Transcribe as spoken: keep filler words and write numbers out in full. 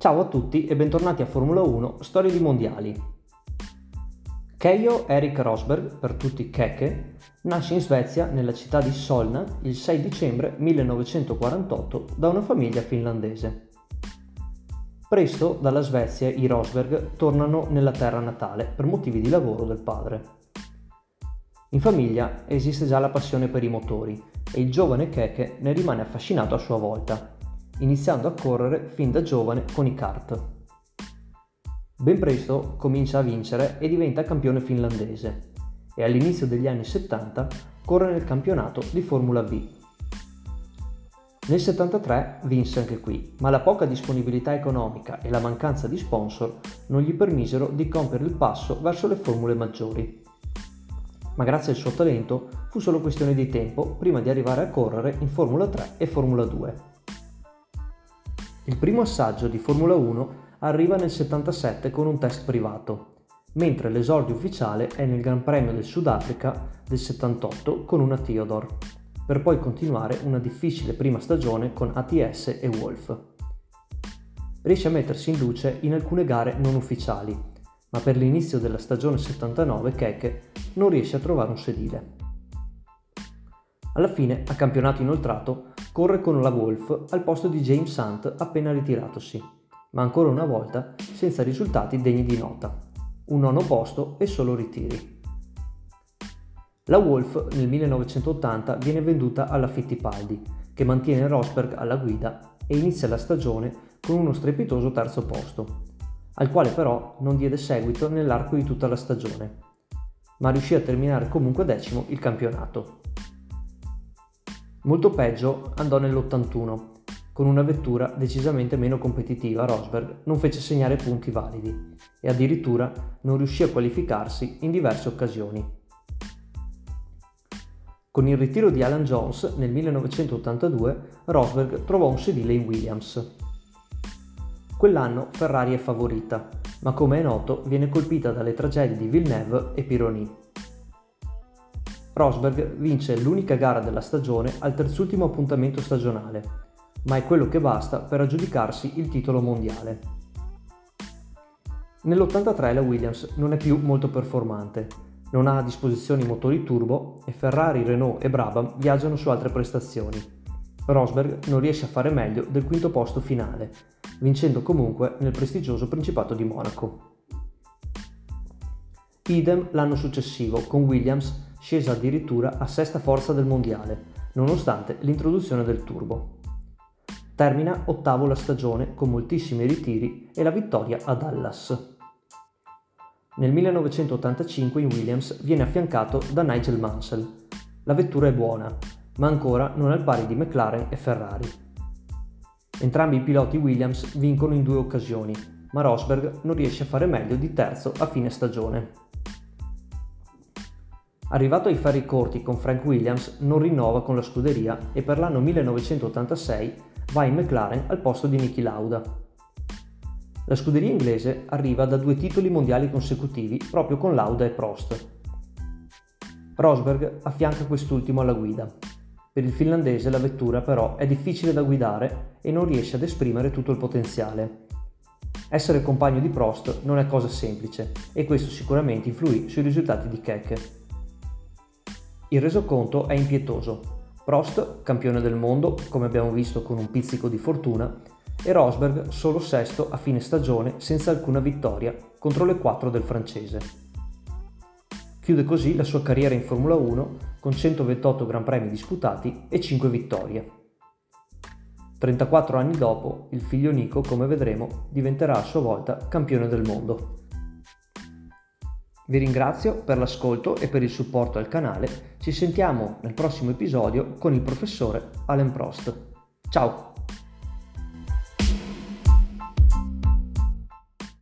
Ciao a tutti e bentornati a Formula uno Storie di Mondiali. Keijo Erik Rosberg, per tutti Keke, nasce in Svezia nella città di Solna il sei dicembre millenovecentoquarantotto da una famiglia finlandese. Presto dalla Svezia i Rosberg tornano nella terra natale per motivi di lavoro del padre. In famiglia esiste già la passione per i motori e il giovane Keke ne rimane affascinato a sua volta, iniziando a correre fin da giovane con i kart. Ben presto comincia a vincere e diventa campione finlandese e all'inizio degli anni settanta corre nel campionato di Formula V. Nel settantatré vinse anche qui, ma la poca disponibilità economica e la mancanza di sponsor non gli permisero di compiere il passo verso le formule maggiori. Ma grazie al suo talento fu solo questione di tempo prima di arrivare a correre in Formula tre e Formula due. Il primo assaggio di Formula uno arriva nel settantasette con un test privato, mentre l'esordio ufficiale è nel Gran Premio del Sudafrica del settantotto con una Theodore, per poi continuare una difficile prima stagione con A T S e Wolf. Riesce a mettersi in luce in alcune gare non ufficiali, ma per l'inizio della stagione settantanove Keke non riesce a trovare un sedile. Alla fine, a campionato inoltrato, corre con la Wolf al posto di James Hunt appena ritiratosi, ma ancora una volta senza risultati degni di nota, un nono posto e solo ritiri. La Wolf nel millenovecentottanta viene venduta alla Fittipaldi, che mantiene Rosberg alla guida e inizia la stagione con uno strepitoso terzo posto, al quale però non diede seguito nell'arco di tutta la stagione, ma riuscì a terminare comunque decimo il campionato. Molto peggio andò nell'ottantuno, con una vettura decisamente meno competitiva. Rosberg non fece segnare punti validi e addirittura non riuscì a qualificarsi in diverse occasioni. Con il ritiro di Alan Jones nel millenovecentottantadue, Rosberg trovò un sedile in Williams. Quell'anno Ferrari è favorita, ma come è noto viene colpita dalle tragedie di Villeneuve e Pironi. Rosberg vince l'unica gara della stagione al terzultimo appuntamento stagionale, ma è quello che basta per aggiudicarsi il titolo mondiale. Nell'ottantatré la Williams non è più molto performante, non ha a disposizione i motori turbo e Ferrari, Renault e Brabham viaggiano su altre prestazioni. Rosberg non riesce a fare meglio del quinto posto finale, vincendo comunque nel prestigioso Principato di Monaco. Idem l'anno successivo, con Williams scesa addirittura a sesta forza del mondiale, nonostante l'introduzione del turbo. Termina ottavo la stagione con moltissimi ritiri e la vittoria a Dallas. Nel millenovecentottantacinque in Williams viene affiancato da Nigel Mansell. La vettura è buona, ma ancora non al pari di McLaren e Ferrari. Entrambi i piloti Williams vincono in due occasioni, ma Rosberg non riesce a fare meglio di terzo a fine stagione. Arrivato ai ferri corti con Frank Williams, non rinnova con la scuderia e per l'anno millenovecentottantasei va in McLaren al posto di Niki Lauda. La scuderia inglese arriva da due titoli mondiali consecutivi proprio con Lauda e Prost. Rosberg affianca quest'ultimo alla guida. Per il finlandese la vettura però è difficile da guidare e non riesce ad esprimere tutto il potenziale. Essere compagno di Prost non è cosa semplice e questo sicuramente influì sui risultati di Keke. Il resoconto è impietoso. Prost, campione del mondo, come abbiamo visto con un pizzico di fortuna, e Rosberg solo sesto a fine stagione senza alcuna vittoria contro le quattro del francese. Chiude così la sua carriera in Formula uno con centoventotto Gran Premi disputati e cinque vittorie. trentaquattro anni dopo, il figlio Nico, come vedremo, diventerà a sua volta campione del mondo. Vi ringrazio per l'ascolto e per il supporto al canale. Ci sentiamo nel prossimo episodio con il professore Alain Prost. Ciao!